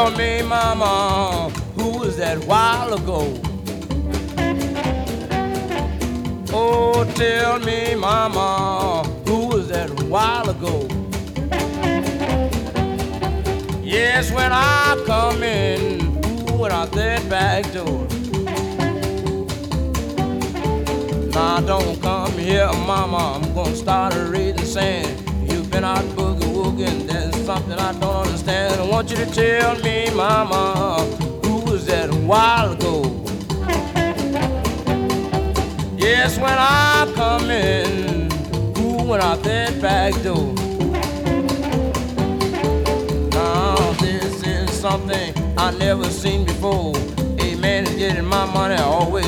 tell me, mama, who was that while ago? Oh, tell me, mama, who was that while ago? Yes, when I come in, who went out that back door? Now don't come here, mama, I'm gonna start a reading saying you've been out boogie-woogie, there's something I don't understand. I want you to tell me, mama, who was that a while ago? Yes, when I come in, who went out that back door? Now this is something I never seen before. A man is getting my money, always